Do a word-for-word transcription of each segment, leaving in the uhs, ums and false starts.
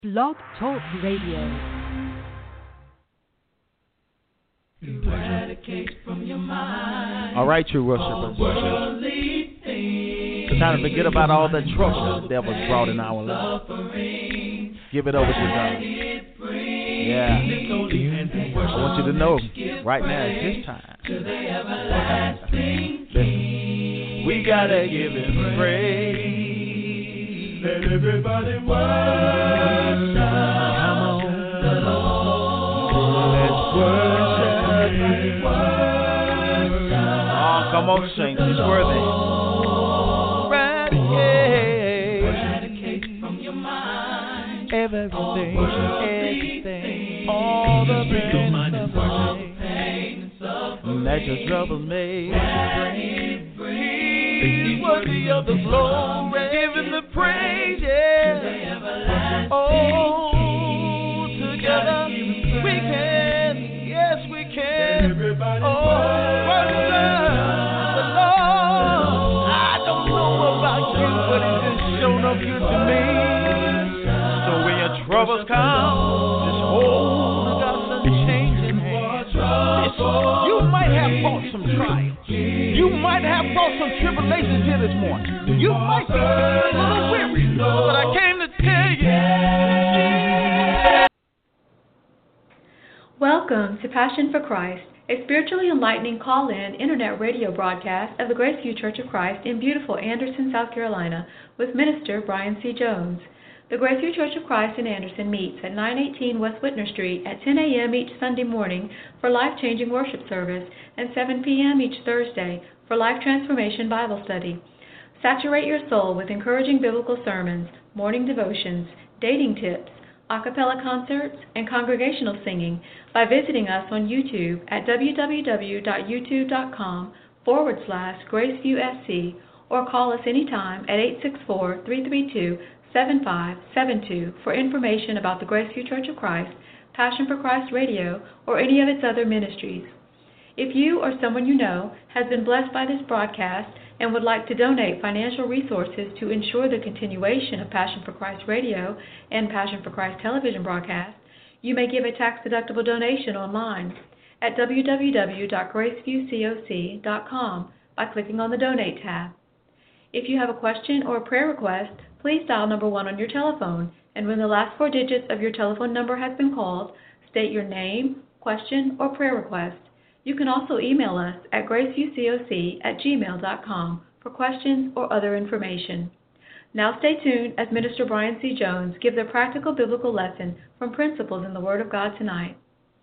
Blog Talk Radio. From your mind. All right, you worshipers. It's time to forget about all the trouble the devil's brought in our life. Give it over to God. Yeah. I want you to know right now it's His time. Listen. We gotta give Him praise. Let everybody worship. Come on. The Lord. Let's worship. Oh, come on, saints. He's worthy. Eradicate from your mind everything, everything, all the pain and suffering that your trouble made. He's worthy of the glory, give Him the praise, yeah. Oh, together we can, yes we can. Oh, worship the Lord. I don't know about you, but it's just shown up good to me. So when your troubles come, just hold God's unchanging hand. You might have fought some trials. You might have fought some tribulations here this morning. You might be feeling a little weary, but I came to tell you. Welcome to Passion for Christ, a spiritually enlightening call-in internet radio broadcast of the Graceview Church of Christ in beautiful Anderson, South Carolina, with Minister Brian C. Jones. The Graceview Church of Christ in Anderson meets at nine eighteen West Whitner Street at ten a.m. each Sunday morning for life-changing worship service and seven p.m. each Thursday for Life Transformation Bible Study. Saturate your soul with encouraging biblical sermons, morning devotions, dating tips, a cappella concerts, and congregational singing by visiting us on YouTube at www.youtube.com forward slash GraceviewSC or call us anytime at eight six four, three three two, seven five seven two for information about the Graceview Church of Christ, Passion for Christ Radio, or any of its other ministries. If you or someone you know has been blessed by this broadcast and would like to donate financial resources to ensure the continuation of Passion for Christ Radio and Passion for Christ television broadcast, you may give a tax-deductible donation online at w w w dot graceview coc dot com by clicking on the Donate tab. If you have a question or a prayer request, please dial number one on your telephone, and when the last four digits of your telephone number has been called, state your name, question, or prayer request. You can also email us at graceviewcoc at gmail dot com for questions or other information. Now stay tuned as Minister Brian C. Jones gives a practical biblical lesson from Principles in the Word of God tonight.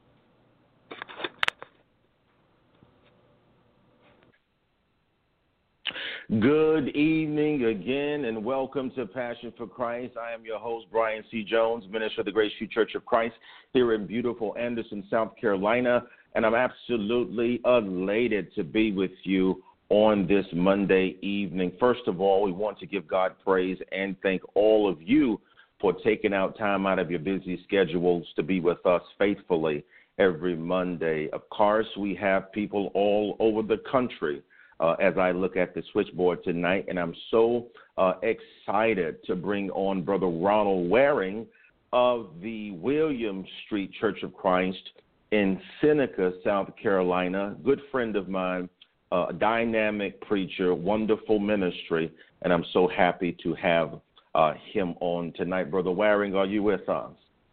Good evening again, and welcome to Passion for Christ. I am your host, Brian C. Jones, minister of the Graceview Church of Christ here in beautiful Anderson, South Carolina, and I'm absolutely elated to be with you on this Monday evening. First of all, we want to give God praise and thank all of you for taking out time out of your busy schedules to be with us faithfully every Monday. Of course, we have people all over the country Uh, as I look at the switchboard tonight, and I'm so uh, excited to bring on Brother Ronald Waring of the William Street Church of Christ in Seneca, South Carolina. Good friend of mine, uh, a dynamic preacher, wonderful ministry, and I'm so happy to have uh, him on tonight. Brother Waring, are you with us?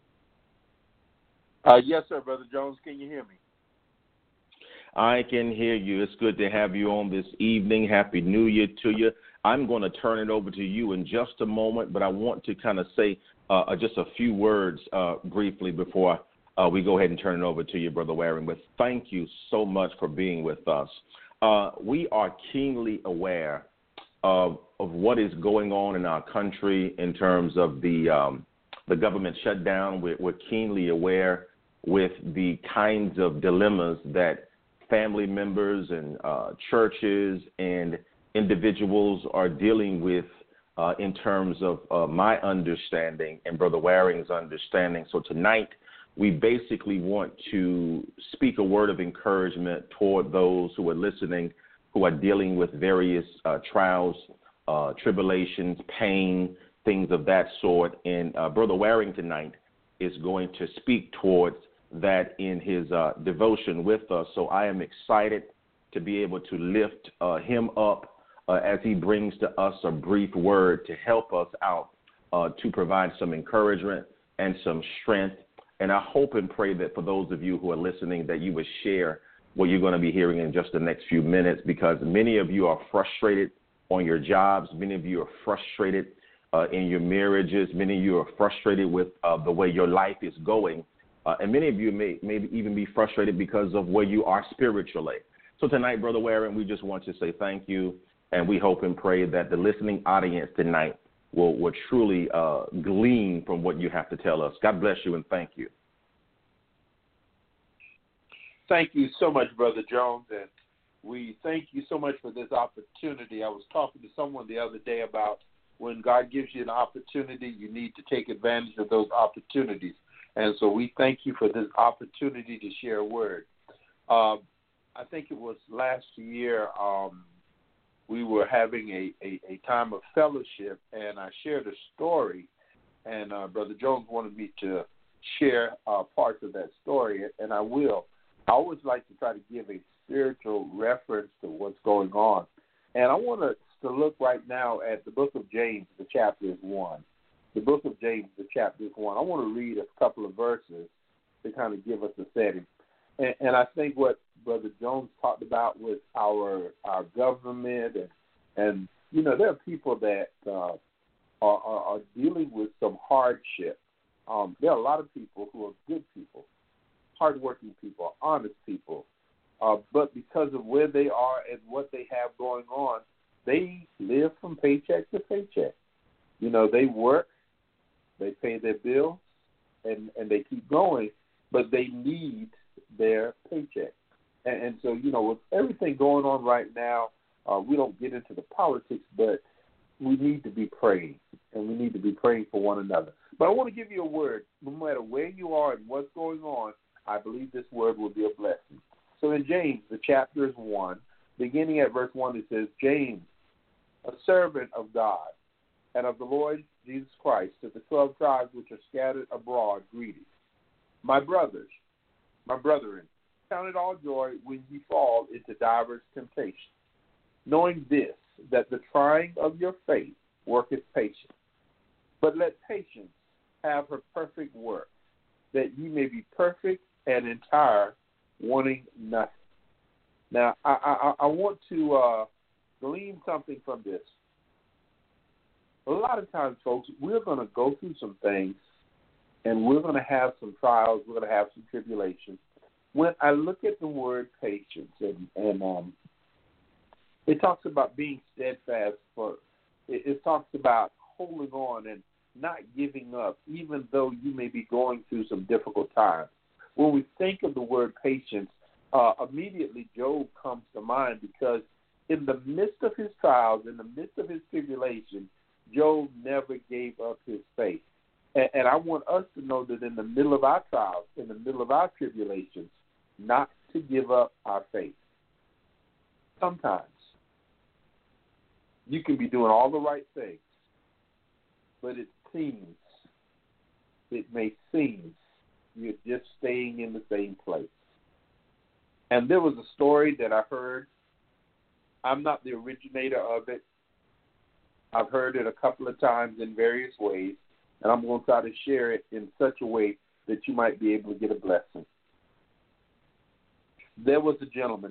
Uh, yes, sir, Brother Jones. Can you hear me? I can hear you. It's good to have you on this evening. Happy New Year to you. I'm going to turn it over to you in just a moment, but I want to kind of say uh, just a few words uh, briefly before uh, we go ahead and turn it over to you, Brother Waring. But thank you so much for being with us. Uh, we are keenly aware of, of what is going on in our country in terms of the, um, the government shutdown. We're, we're keenly aware with the kinds of dilemmas that family members and uh, churches and individuals are dealing with uh, in terms of uh, my understanding and Brother Waring's understanding. So tonight, we basically want to speak a word of encouragement toward those who are listening, who are dealing with various uh, trials, uh, tribulations, pain, things of that sort. And uh, Brother Waring tonight is going to speak towards that in his uh, devotion with us. So I am excited to be able to lift uh, him up uh, as he brings to us a brief word to help us out, uh, to provide some encouragement and some strength. And I hope and pray that for those of you who are listening, that you would share what you're going to be hearing in just the next few minutes, because many of you are frustrated on your jobs. Many of you are frustrated uh, in your marriages. Many of you are frustrated with uh, the way your life is going. Uh, and many of you may maybe even be frustrated because of where you are spiritually. So tonight, Brother Waring, we just want to say thank you, and we hope and pray that the listening audience tonight will, will truly uh, glean from what you have to tell us. God bless you, and thank you. Thank you so much, Brother Jones, and we thank you so much for this opportunity. I was talking to someone the other day about when God gives you an opportunity, you need to take advantage of those opportunities. And so we thank you for this opportunity to share a word. Um, I think it was last year um, we were having a, a, a time of fellowship, and I shared a story, and uh, Brother Jones wanted me to share uh, parts of that story, and I will. I always like to try to give a spiritual reference to what's going on. And I want us to look right now at the book of James, the chapter is one. The book of James, the chapter is one. I want to read a couple of verses to kind of give us a setting. And, and I think what Brother Jones talked about with our our government, and, and you know, there are people that uh, are, are, are dealing with some hardship. Um, there are a lot of people who are good people, hardworking people, honest people, uh, but because of where they are and what they have going on, they live from paycheck to paycheck. You know, they work, they pay their bills, and, and they keep going, but they need their paycheck. And, and so, you know, with everything going on right now, uh, we don't get into the politics, but we need to be praying, and we need to be praying for one another. But I want to give you a word. No matter where you are and what's going on, I believe this word will be a blessing. So in James, the chapter is one, beginning at verse one, it says, James, a servant of God and of the Lord Jesus Christ, to the twelve tribes which are scattered abroad, greetings. My brothers, my brethren, count it all joy when ye fall into divers temptations, knowing this, that the trying of your faith worketh patience. But let patience have her perfect work, that ye may be perfect and entire, wanting nothing. Now, I, I, I want to uh, glean something from this. A lot of times, folks, we're going to go through some things, and we're going to have some trials, we're going to have some tribulations. When I look at the word patience, and, and um, it talks about being steadfast, for it, it talks about holding on and not giving up, even though you may be going through some difficult times. When we think of the word patience, uh, immediately Job comes to mind, because in the midst of his trials, in the midst of his tribulation, Job never gave up his faith. And, and I want us to know that in the middle of our trials, in the middle of our tribulations, not to give up our faith. Sometimes you can be doing all the right things, but it seems, it may seem, you're just staying in the same place. And there was a story that I heard. I'm not the originator of it. I've heard it a couple of times in various ways, and I'm going to try to share it in such a way that you might be able to get a blessing. There was a gentleman.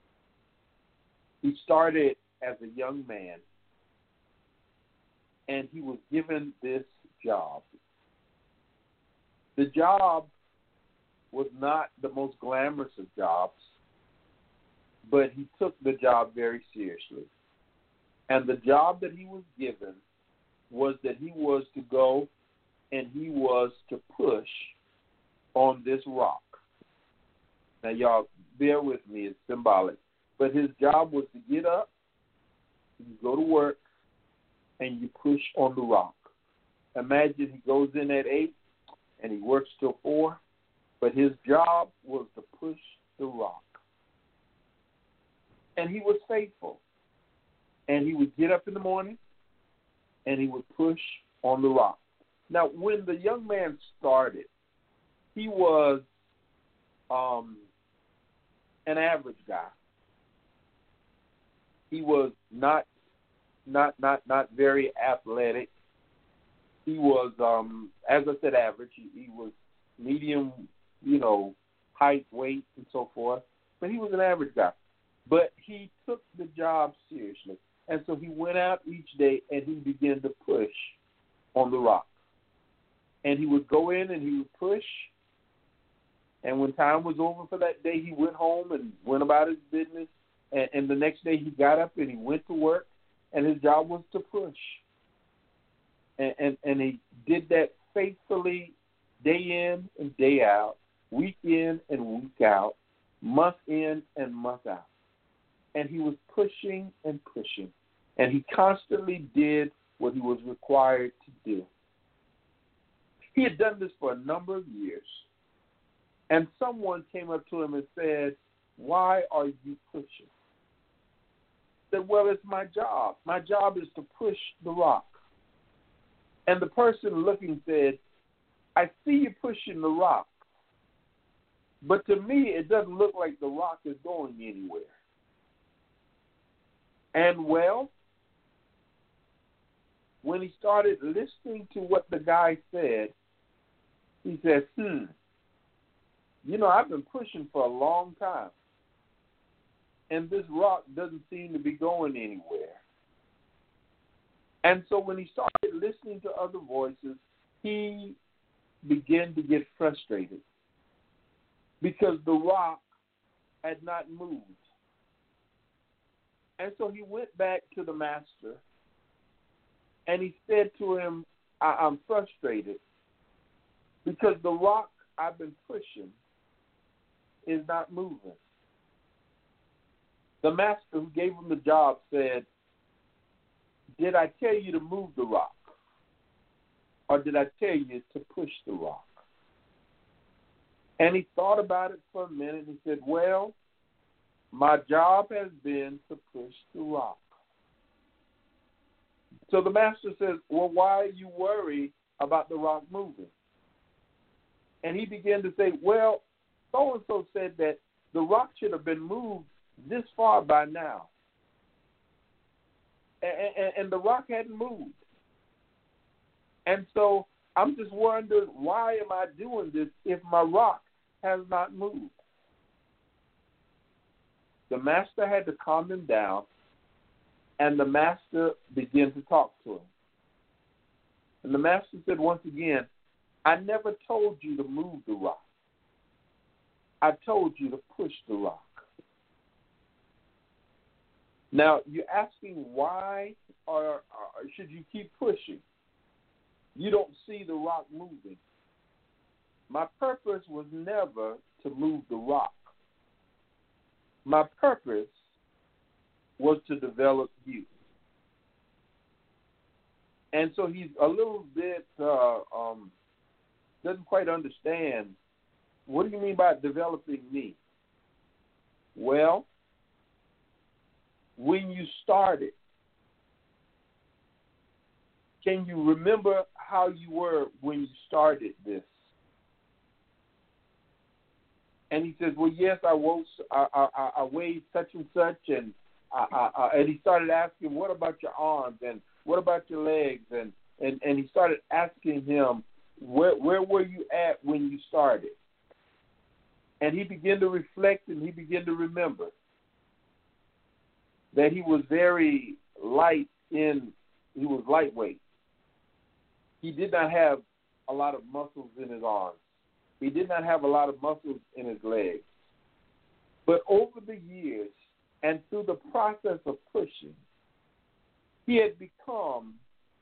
He started as a young man, and he was given this job. The job was not the most glamorous of jobs, but he took the job very seriously. And the job that he was given was that he was to go and he was to push on this rock. Now, y'all, bear with me, it's symbolic. But his job was to get up, you go to work, and you push on the rock. Imagine he goes in at eight and he works till four, but his job was to push the rock. And he was faithful. And he would get up in the morning and he would push on the rock. Now, when the young man started, he was um, an average guy. He was not not not not very athletic. He was, um, as I said, average. He, he was medium, you know, height, weight, and so forth. But he was an average guy. But he took the job seriously. And so he went out each day and he began to push on the rock. And he would go in and he would push. And when time was over for that day, he went home and went about his business. And, and the next day he got up and he went to work. And his job was to push. And, and, and he did that faithfully day in and day out, week in and week out, month in and month out. And he was pushing and pushing. And he constantly did what he was required to do. He had done this for a number of years. And someone came up to him and said, "Why are you pushing?" He said, "Well, it's my job. My job is to push the rock." And the person looking said, "I see you pushing the rock, but to me it doesn't look like the rock is going anywhere." And well, when he started listening to what the guy said, he said, hmm, you know, I've been pushing for a long time, and this rock doesn't seem to be going anywhere. And so when he started listening to other voices, he began to get frustrated because the rock had not moved. And so he went back to the master and he said to him, I- I'm frustrated because the rock I've been pushing is not moving. The master who gave him the job said, "Did I tell you to move the rock? Or did I tell you to push the rock?" And he thought about it for a minute and he said, "Well, my job has been to push the rock." So the master says, "Well, why are you worried about the rock moving?" And he began to say, "Well, so-and-so said that the rock should have been moved this far by now. And, and the rock hadn't moved. And so I'm just wondering, why am I doing this if my rock has not moved?" The master had to calm him down, and the master began to talk to him. And the master said once again, "I never told you to move the rock. I told you to push the rock." Now, you're asking why or, or should you keep pushing? You don't see the rock moving. My purpose was never to move the rock. My purpose was to develop you. And so he's a little bit, uh, um, doesn't quite understand, what do you mean by developing me? Well, when you started, can you remember how you were when you started this? And he says, "Well, yes, I, woke, I, I, I weighed such and such," and I, I, I, and he started asking, "What about your arms? And what about your legs?" And, and, and he started asking him, where, where were you at when you started? And he began to reflect and he began to remember that he was very light in, he was lightweight. He did not have a lot of muscles in his arms. He did not have a lot of muscles in his legs. But over the years and through the process of pushing, he had become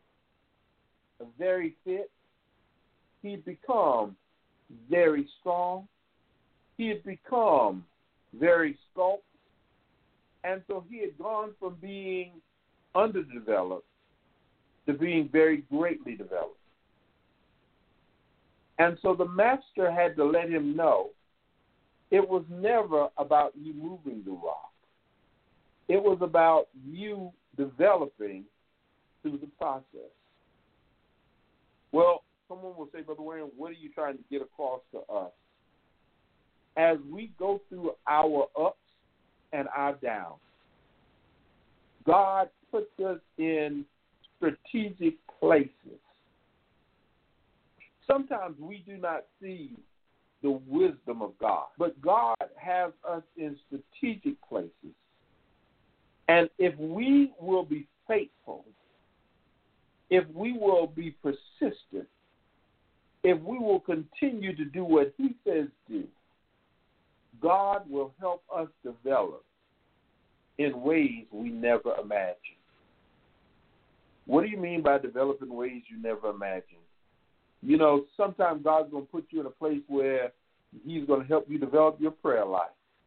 very fit. He had become very strong. He had become very sculpted. And so he had gone from being underdeveloped to being very greatly developed. And so the master had to let him know it was never about you moving the rock. It was about you developing through the process. Well, someone will say, Brother Wayne, what are you trying to get across to us? As we go through our ups and our downs, God puts us in strategic places. Sometimes we do not see the wisdom of God, but God has us in strategic places. And if we will be faithful, if we will be persistent, if we will continue to do what he says do, God will help us develop in ways we never imagined. What do you mean by develop in ways you never imagined? You know, sometimes God's going to put you in a place where he's going to help you develop your prayer life.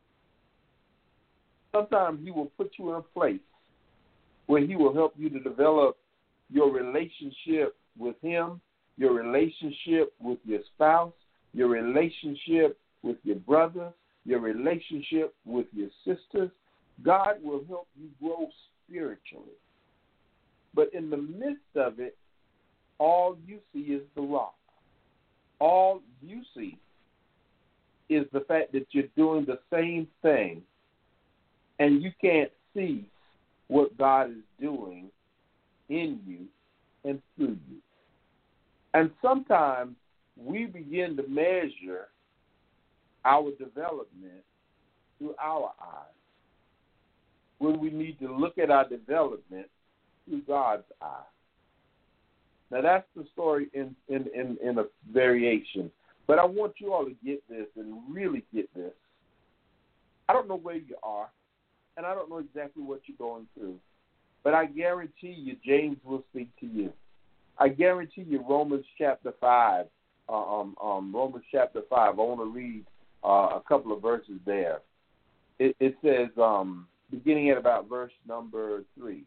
Sometimes he will put you in a place where he will help you to develop your relationship with him, your relationship with your spouse, your relationship with your brother, your relationship with your sisters. God will help you grow spiritually. But in the midst of it, all you see is the rock. All you see is the fact that you're doing the same thing, and you can't see what God is doing in you and through you. And sometimes we begin to measure our development through our eyes, when we need to look at our development through God's eyes. Now, that's the story in, in, in, in a variation. But I want you all to get this and really get this. I don't know where you are, and I don't know exactly what you're going through, but I guarantee you James will speak to you. I guarantee you Romans chapter five, uh, um, um, Romans chapter five, I want to read uh, a couple of verses there. It, it says, um, beginning at about verse number three,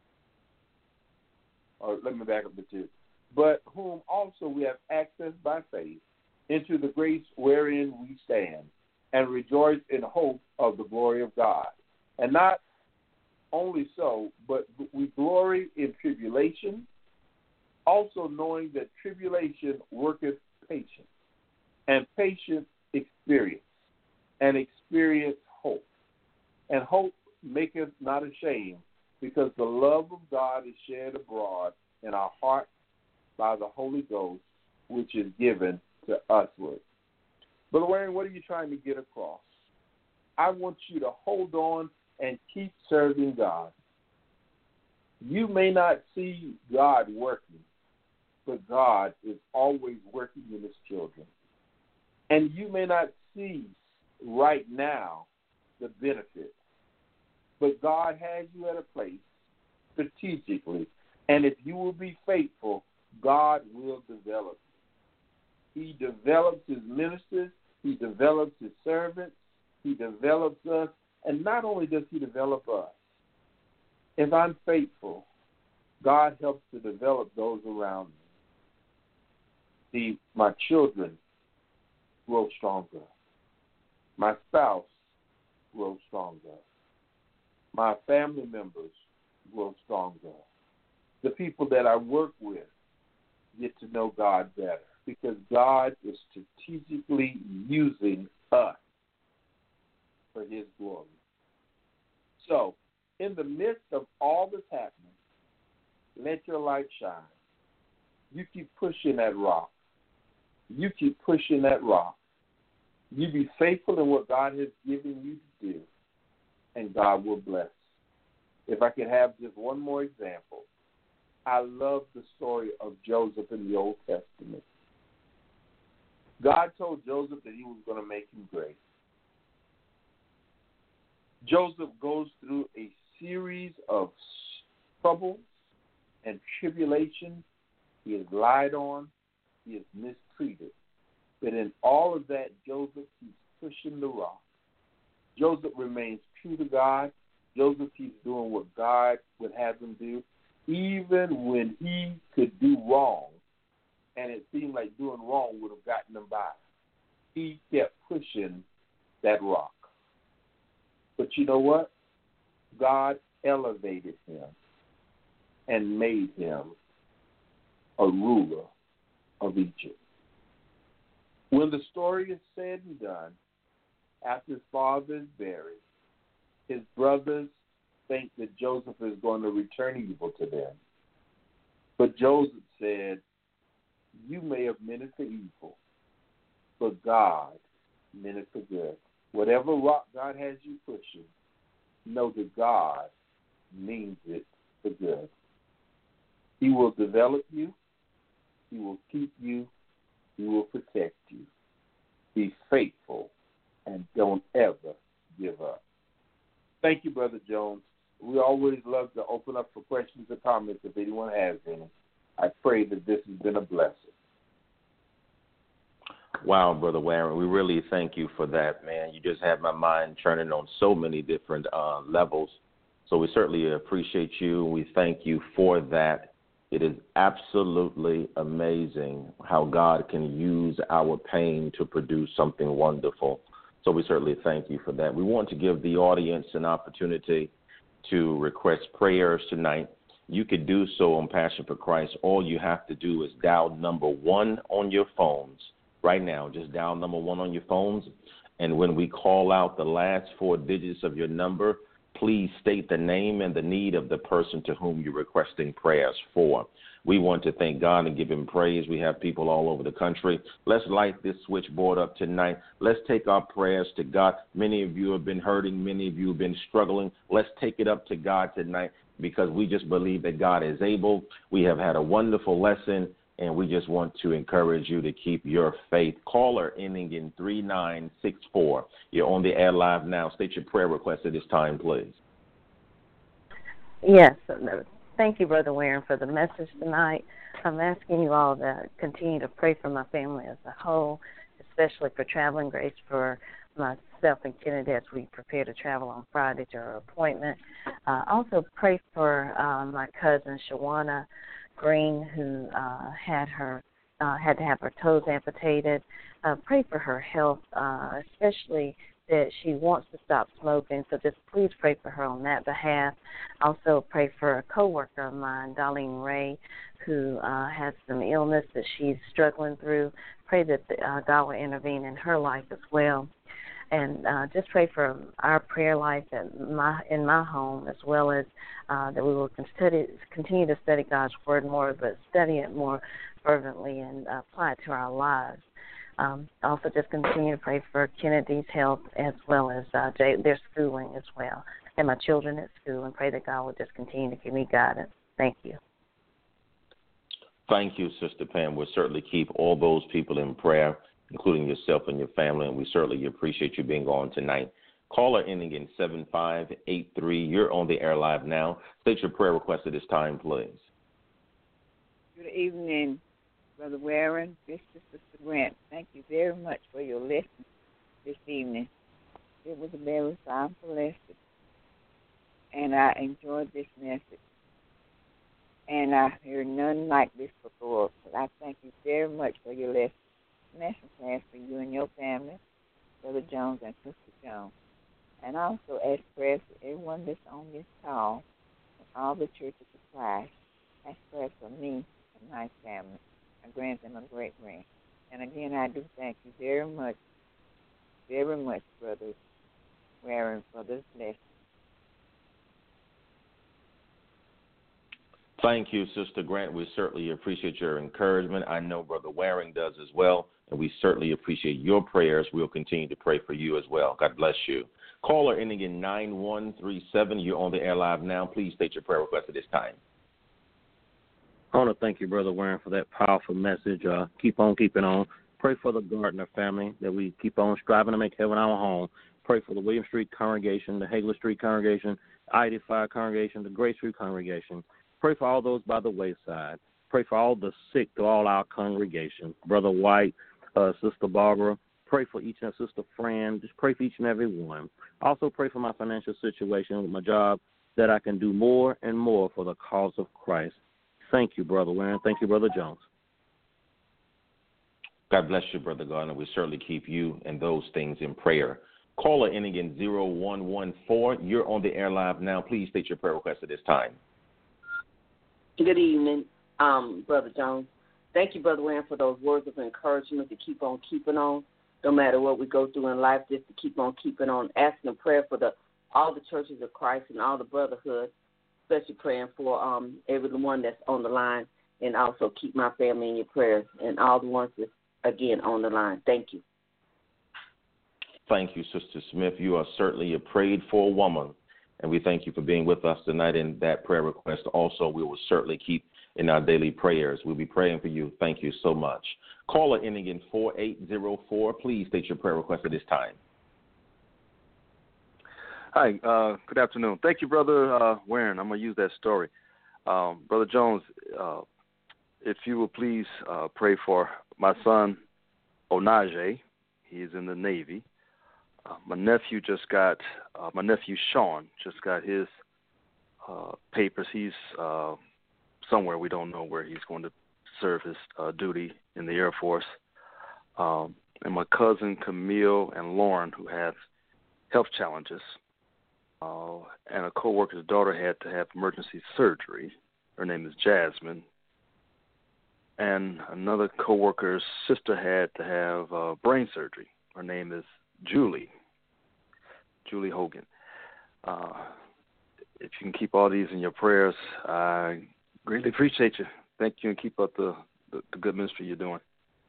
or let me back up to two. But whom also we have access by faith into the grace wherein we stand, and rejoice in hope of the glory of God. And not only so, but we glory in tribulation, also knowing that tribulation worketh patience, and patience experience, and experience hope. And hope maketh not ashamed, because the love of God is shed abroad in our hearts by the Holy Ghost, which is given to usward. Brother Wayne, what are you trying to get across? I want you to hold on and keep serving God. You may not see God working, but God is always working in his children. And you may not see right now the benefits, but God has you at a place strategically. And if you will be faithful, God will develop you. He develops his ministers. He develops his servants. He develops us. And not only does he develop us, if I'm faithful, God helps to develop those around me. See, my children grow stronger. My spouse grows stronger. My family members grow stronger. The people that I work with get to know God better, because God is strategically using us for his glory. So, in the midst of all that's happening, let your light shine. You keep pushing that rock. You keep pushing that rock. You be faithful in what God has given you to do, and God will bless. If I could have just one more example, I love the story of Joseph in the Old Testament. God told Joseph that he was going to make him great. Joseph goes through a series of troubles and tribulations. He is lied on. He is mistreated. But in all of that, Joseph keeps pushing the rock. Joseph remains true to God. Joseph keeps doing what God would have him do, even when he could do wrong, and it seemed like doing wrong would have gotten him by. He kept pushing that rock. But you know what? God elevated him and made him a ruler of Egypt. When the story is said and done, after his father is buried, his brothers think that Joseph is going to return evil to them. But Joseph said, you may have meant it for evil, but God meant it for good. Whatever rock God has you pushing, know that God means it for good. He will develop you. He will keep you. He will protect you. Be faithful and don't ever give up. Thank you, Brother Jones. We always love to open up for questions or comments if anyone has any. I pray that this has been a blessing. Wow, Brother Warren, we really thank you for that, man. You just had my mind churning on so many different uh, levels. So we certainly appreciate you. We thank you for that. It is absolutely amazing how God can use our pain to produce something wonderful. So we certainly thank you for that. We want to give the audience an opportunity to request prayers tonight. You could do so on Passion for Christ. All you have to do is dial number one on your phones right now. Just dial number one on your phones. And when we call out the last four digits of your number, please state the name and the need of the person to whom you're requesting prayers for. We want to thank God and give him praise. We have people all over the country. Let's light this switchboard up tonight. Let's take our prayers to God. Many of you have been hurting. Many of you have been struggling. Let's take it up to God tonight because we just believe that God is able. We have had a wonderful lesson, and we just want to encourage you to keep your faith. Caller ending in three nine six four. You're on the air live now. State your prayer request at this time, please. Yes. Thank you, Brother Warren, for the message tonight. I'm asking you all to continue to pray for my family as a whole, especially for traveling grace for myself and Kennedy as we prepare to travel on Friday to our appointment. Uh, also pray for uh, my cousin, Shawana Green, who uh, had her uh, had to have her toes amputated. Uh, pray for her health, uh, especially that she wants to stop smoking. So just please pray for her on that behalf. Also pray for a coworker of mine, Darlene Ray, who uh, has some illness that she's struggling through. Pray that the, uh, God will intervene in her life as well. And uh, just pray for our prayer life at my, in my home, as well as uh, that we will study, continue to study God's Word more, but study it more fervently and uh, apply it to our lives. Um, also just continue to pray for Kennedy's health as well as uh, Jay, their schooling as well, and my children at school, and pray that God will just continue to give me guidance. Thank you. Thank you, Sister Pam. We'll certainly keep all those people in prayer, including yourself and your family, and we certainly appreciate you being on tonight. Caller ending in seven five eight three. You're on the air live now. State your prayer request at this time, please. Good evening, Brother Warren. This is Sister Grant. Thank you very much for your lesson this evening. It was a very powerful lesson, and I enjoyed this message. And I heard none like this before, but I thank you very much for your lesson. Lesson class for you and your family, Brother Jones and Sister Jones. And also ask prayers for everyone that's on this call, and all the churches of Christ. Ask prayers for me and my family, my grands and my great-grand. And again, I do thank you very much, very much, Brother Warren, for this lesson. Thank you, Sister Grant. We certainly appreciate your encouragement. I know Brother Waring does as well, and we certainly appreciate your prayers. We'll continue to pray for you as well. God bless you. Caller ending in nine one three seven. You're on the air live now. Please state your prayer request at this time. I want to thank you, Brother Warren, for that powerful message. Uh, keep on keeping on. Pray for the Gardner family, that we keep on striving to make heaven our home. Pray for the William Street congregation, the Hagler Street congregation, I eighty-five congregation, the Grace Street congregation. Pray for all those by the wayside. Pray for all the sick to all our congregation. Brother White, uh, Sister Barbara. Pray for each and every Sister Fran. Just pray for each and every one. Also pray for my financial situation with my job, that I can do more and more for the cause of Christ. Thank you, Brother Warren. Thank you, Brother Jones. God bless you, Brother Gardner. We certainly keep you and those things in prayer. Caller ending in zero one one four. You're on the air live now. Please state your prayer request at this time. Good evening, um, Brother Jones. thank you, Brother Wayne, for those words of encouragement to keep on keeping on, no matter what we go through in life, just to keep on keeping on, asking a prayer for the all the churches of Christ and all the brotherhood, especially praying for um, everyone that's on the line, and also keep my family in your prayers and all the ones that's, again, on the line. Thank you. Thank you, Sister Smith. You are certainly a prayed-for woman, and we thank you for being with us tonight in that prayer request. Also, we will certainly keep in our daily prayers. We'll be praying for you. Thank you so much. Caller ending in four eight zero four, please state your prayer request at this time. Hi, uh, good afternoon. Thank you, Brother uh, Warren. I'm going to use that story. Um, Brother Jones, uh, if you will please uh, pray for my son, Onaje. He is in the Navy. Uh, my nephew just got, uh, my nephew Sean just got his uh, papers. He's uh, somewhere, we don't know where he's going to serve his uh, duty in the Air Force. Um, and my cousin Camille and Lauren, who have health challenges, uh, and a co-worker's daughter had to have emergency surgery. Her name is Jasmine. And another co-worker's sister had to have uh, brain surgery. Her name is Julie, Julie Hogan. Uh, if you can keep all these in your prayers, I greatly appreciate you. Thank you, and keep up the, the, the good ministry you're doing.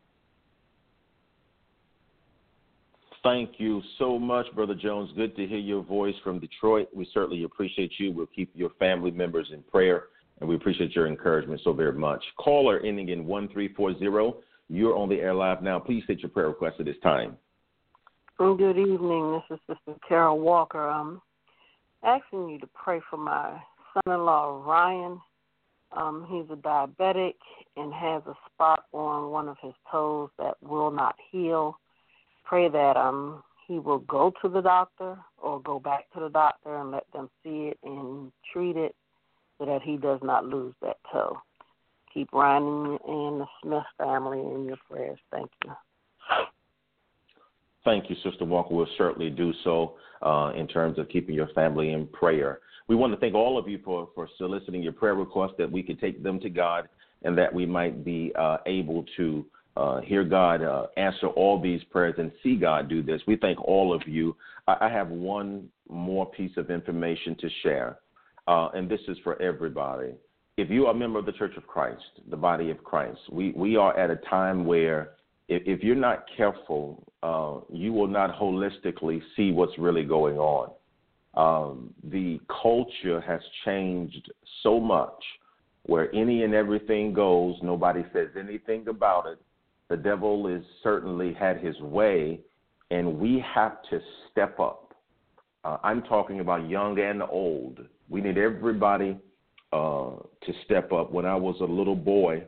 Thank you so much, Brother Jones. Good to hear your voice from Detroit. We certainly appreciate you. We'll keep your family members in prayer, and we appreciate your encouragement so very much. Caller ending in one three four zero, you're on the air live now. Please state your prayer request at this time. Well, good evening. This is Sister Carol Walker. I'm asking you to pray for my son-in-law, Ryan. Um, he's a diabetic and has a spot on one of his toes that will not heal. Pray that um he will go to the doctor or go back to the doctor and let them see it and treat it so that he does not lose that toe. Keep Ryan and the Smith family in your prayers. Thank you. Thank you, Sister Walker. We'll certainly do so uh, in terms of keeping your family in prayer. We want to thank all of you for, for soliciting your prayer requests, that we could take them to God and that we might be uh, able to uh, hear God uh, answer all these prayers and see God do this. We thank all of you. I, I have one more piece of information to share, uh, and this is for everybody. If you are a member of the Church of Christ, the body of Christ, we, we are at a time where if, if you're not careful, uh, you will not holistically see what's really going on. Um, the culture has changed so much where any and everything goes. Nobody says anything about it. The devil is certainly had his way, and we have to step up. Uh, I'm talking about young and old. We need everybody uh, to step up. When I was a little boy,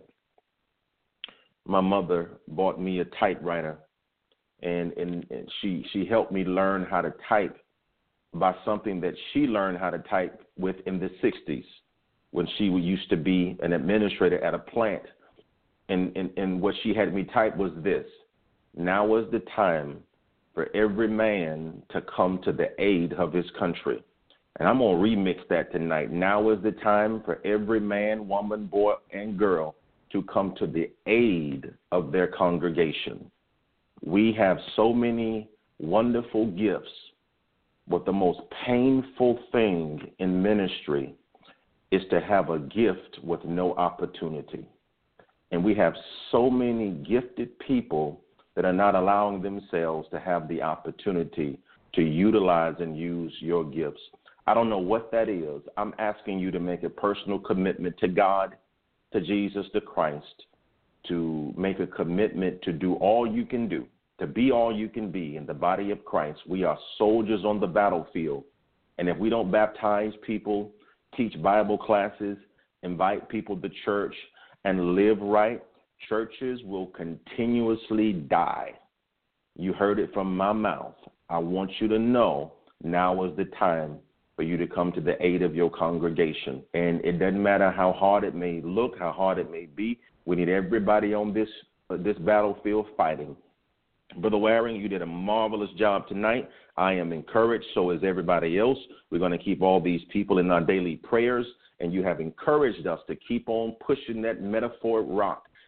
my mother bought me a typewriter, and, and, and she, she helped me learn how to type by something that she learned how to type with in the sixties when she used to be an administrator at a plant. And, and, and what she had me type was this: now is the time for every man to come to the aid of his country. And I'm going to remix that tonight. Now is the time for every man, woman, boy, and girl to come to the aid of their congregation. We have so many wonderful gifts, but the most painful thing in ministry is to have a gift with no opportunity. And we have so many gifted people that are not allowing themselves to have the opportunity to utilize and use your gifts. I don't know what that is. I'm asking you to make a personal commitment to God, to Jesus the Christ, to make a commitment to do all you can do, to be all you can be in the body of Christ. We are soldiers on the battlefield. And if we don't baptize people, teach Bible classes, invite people to church, and live right, churches will continuously die. You heard it from my mouth. I want you to know now is the time for you to come to the aid of your congregation. And it doesn't matter how hard it may look, how hard it may be. We need everybody on this uh, this battlefield fighting. Brother Waring, you did a marvelous job tonight. I am encouraged, so is everybody else. We're going to keep all these people in our daily prayers, and you have encouraged us to keep on pushing that metaphoric rock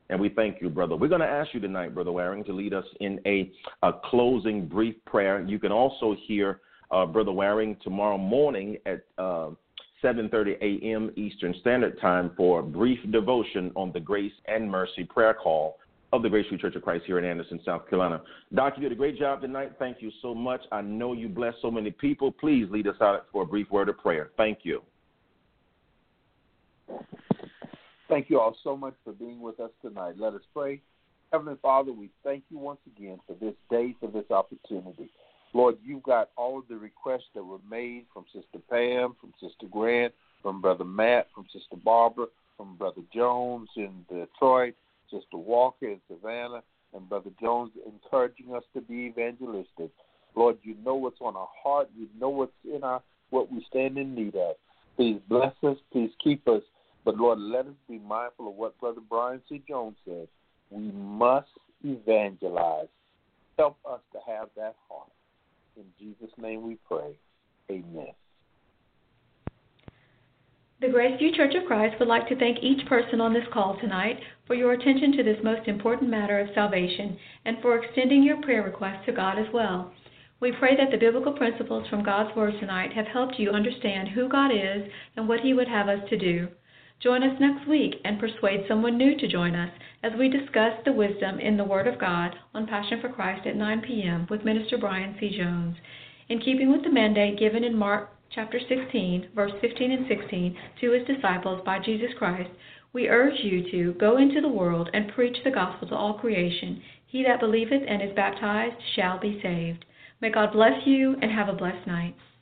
And we thank you, brother. We're going to ask you tonight, Brother Waring, to lead us in a, a closing brief prayer. You can also hear uh, Brother Waring tomorrow morning at uh, seven thirty a.m. Eastern Standard Time for a brief devotion on the Grace and Mercy prayer call of the Grace Free Church of Christ here in Anderson, South Carolina. Doc, you did a great job tonight. Thank you so much. I know you blessed so many people. Please lead us out for a brief word of prayer. Thank you. Thank you all so much for being with us tonight. Let us pray. Heavenly Father, we thank you once again for this day, for this opportunity. Lord, you've got all of the requests that were made from Sister Pam, from Sister Grant, from Brother Matt, from Sister Barbara, from Brother Jones in Detroit, Sister Walker in Savannah, and Brother Jones encouraging us to be evangelistic. Lord, you know what's on our heart. You know what's in our what we stand in need of. Please bless us. Please keep us. But, Lord, let us be mindful of what Brother Brian C. Jones said. We must evangelize. Help us to have that heart. In Jesus' name we pray. Amen. The Grace View Church of Christ would like to thank each person on this call tonight for your attention to this most important matter of salvation and for extending your prayer requests to God as well. We pray that the biblical principles from God's Word tonight have helped you understand who God is and what He would have us to do. Join us next week and persuade someone new to join us as we discuss the wisdom in the Word of God on Passion for Christ at nine p.m. with Minister Brian C. Jones. In keeping with the mandate given in Mark chapter sixteen, verse fifteen and sixteen, to His disciples by Jesus Christ, we urge you to go into the world and preach the gospel to all creation. He that believeth and is baptized shall be saved. May God bless you and have a blessed night.